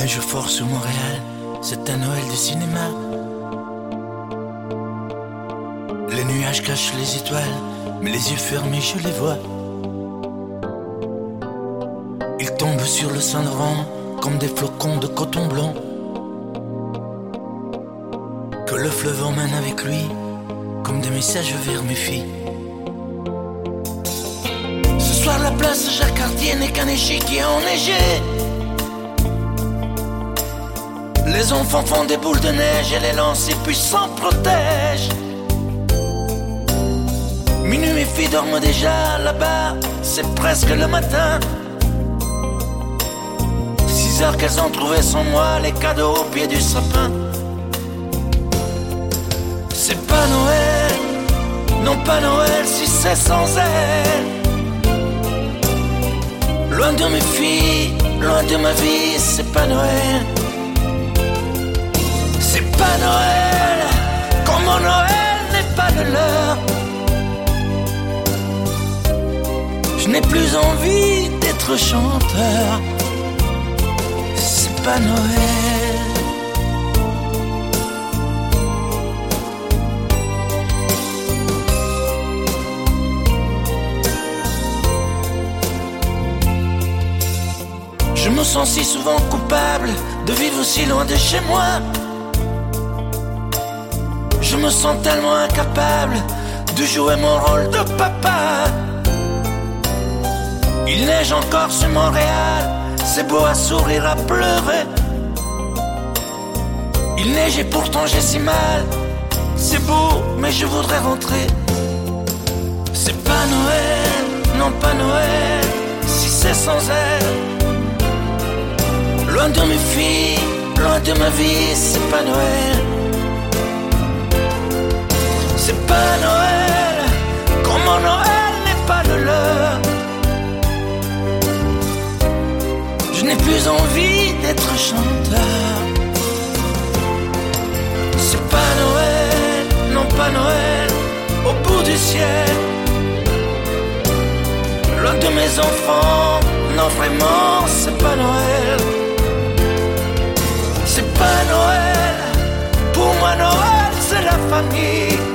un jour fort sur Montréal, c'est un Noël de cinéma. Les nuages cachent les étoiles, mais les yeux fermés je les vois. Ils tombent sur le Saint-Laurent comme des flocons de coton blanc, que le fleuve emmène avec lui comme des messages vers mes filles. Ce soir la place Jacques-Cartier n'est qu'un échiquier enneigé. Les enfants font des boules de neige et les lanciers puissants protègent. Minuit, mes filles dorment déjà là-bas, c'est presque le matin. 6 heures qu'elles ont trouvé sans moi les cadeaux au pied du sapin. C'est pas Noël, non pas Noël si c'est sans elle. Loin de mes filles, loin de ma vie, c'est pas Noël. C'est pas Noël, comme mon Noël n'est pas de l'heure. Je n'ai plus envie d'être chanteur. C'est pas Noël. Je me sens si souvent coupable de vivre si loin de chez moi. Je me sens tellement incapable de jouer mon rôle de papa. Il neige encore sur Montréal, c'est beau à sourire, à pleurer. Il neige et pourtant j'ai si mal. C'est beau, mais je voudrais rentrer. C'est pas Noël, non pas Noël, si c'est sans elle. Loin de mes filles, loin de ma vie, c'est pas Noël. C'est pas Noël, comme mon Noël n'est pas de l'heure. Je n'ai plus envie d'être chanteur. C'est pas Noël, non pas Noël, au bout du ciel. Loin de mes enfants, non vraiment, c'est pas Noël. C'est pas Noël, pour moi Noël c'est la famille.